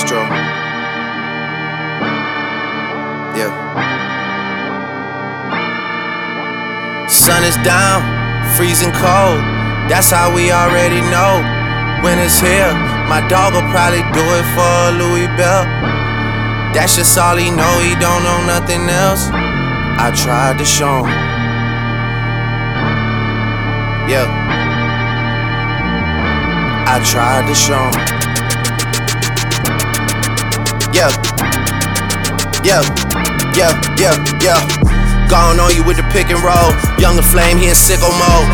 Astro. Yeah. Sun is down, freezing cold. That's how we already know. When it's here, my dog will probably do it for Louis Bell. That's just all he know, he don't know nothing else. I tried to show him. Yeah. I tried to show him. Yeah. Yeah. Yeah. Yeah. Yeah. Gone on you with the pick and roll. Younger Flame, he in sicko mode.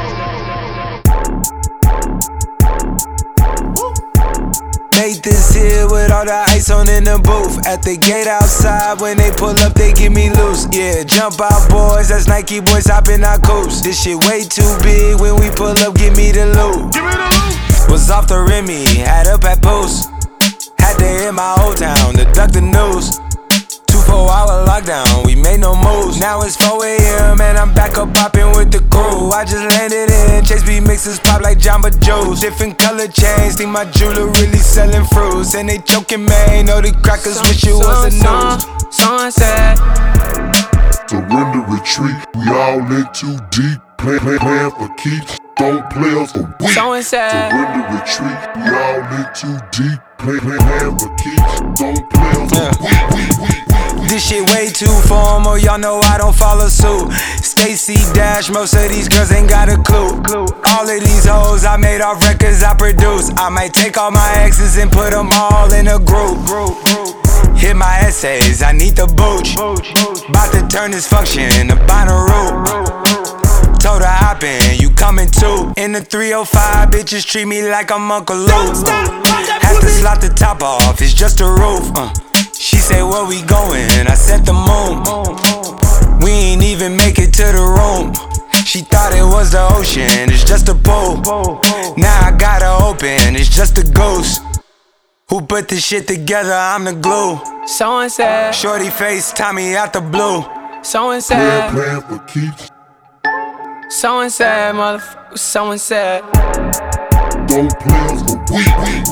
Made this here with all the ice on in the booth. At the gate outside, when they pull up, they get me loose. Yeah, jump out boys, that's Nike boys hopping our coops. This shit way too big, when we pull up, give me the loot. Was off the Remy, had up at Post. Had to hit my old town to duck the news. 2-4-hour lockdown, we made no moves. Now it's 4 a.m. and I'm back up popping with the crew. I just landed in, Chase B mixes pop like Jamba Juice. Different color chains, see my jeweler really selling fruits. And they choking, man, know the crackers wish it was a news. Sunset. Surrender, retreat, we all in too deep. Playing for keeps, don't play us for weak. Surrender, retreat, we all in too deep. Playing for keeps, don't play us for weak. This shit way too formal, y'all know I don't follow suit. Stacy Dash, most of these girls ain't got a clue. All of these hoes I made off records I produce. I might take all my exes and put them all in a group. Hit my essays, I need the booch. Bout to turn this function into Bonnaroo. Told her hop in, you coming too. In the 305, bitches treat me like I'm Uncle Luke. Have to slot the top off, it's just a roof. She say, where we going? I said the moon. We ain't even make it to the room. She thought it was the ocean, it's just a pool. Now I gotta open, it's just a ghost. Who put this shit together? I'm the glue. Someone said, Shorty face, Tommy out the blue. someone said, Playing for keeps, someone said, motherfucker, someone said. don't play us for weak.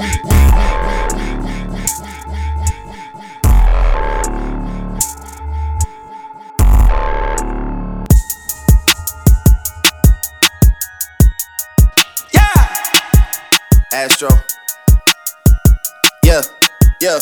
Astro. Yeah, yeah.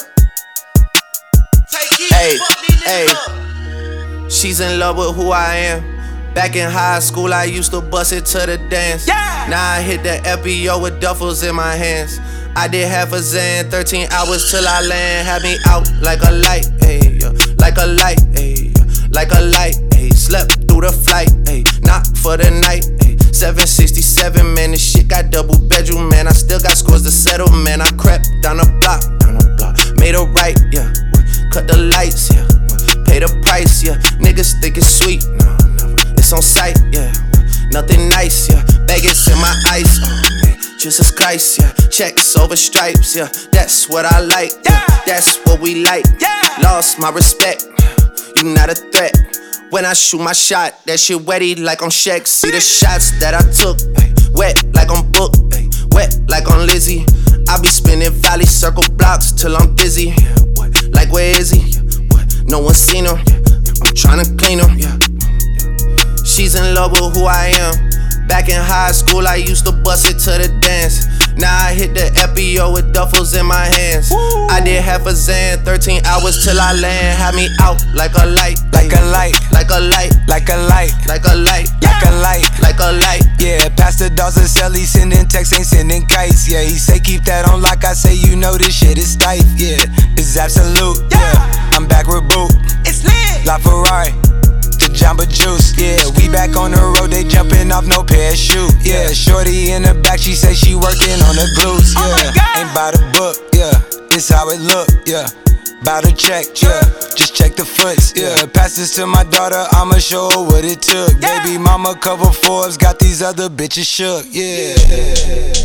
Hey, hey. She's in love with who I am. Back in high school, I used to bust it to the dance. Now I hit the FBO with duffels in my hands. I did half a Zan, 13 hours till I land. Had me out like a light, ayy, like a light, ayy, like a light, ayy. Slept through the flight, ayy, not for the night, ayy. 767, man, this shit got double bedroom, man. I still got scores to settle, man. I crept down the block, made a right, yeah. Cut the lights, yeah. Pay the price, yeah. Niggas think it's sweet, no, never. It's on sight, yeah. Nothing nice, yeah. Vegas in my ice, oh man. Jesus Christ, yeah. Checks over stripes, yeah. That's what I like, yeah. That's what we like, yeah. Lost my respect, you not a threat. When I shoot my shot, that shit wetty like on Shaq. See the shots that I took, ay, wet like on Book, ay, wet like on Lizzie. I be spinning valley circle blocks till I'm dizzy. Yeah, what? Like where is he? Yeah, what? No one seen him. Yeah, I'm tryna clean him. Yeah, yeah. She's in love with who I am. Back in high school, I used to bust it to the dance. Now I hit the FBO with duffels in my hands. Woo. I did half a Zan, 13 hours till I land. Had me out like a light, like a light, like a light, like a light, like a light, like a light, like a light. Yeah, Pastor Dawson sell, he sending texts, ain't sending kites. Yeah, he say keep that on lock. I say you know this shit is tight. Yeah, it's absolute. Yeah, I'm back with Boot. It's lit. La Ferrari. Jamba Juice, yeah, we back on the road, they jumping off no parachute, yeah. Shorty in the back, she say she working on the glutes, yeah. Ain't by the book, yeah, it's how it look, yeah. Bout to check, yeah, just check the foots, yeah. Pass this to my daughter, I'ma show her what it took. Baby mama cover Forbes, got these other bitches shook, yeah.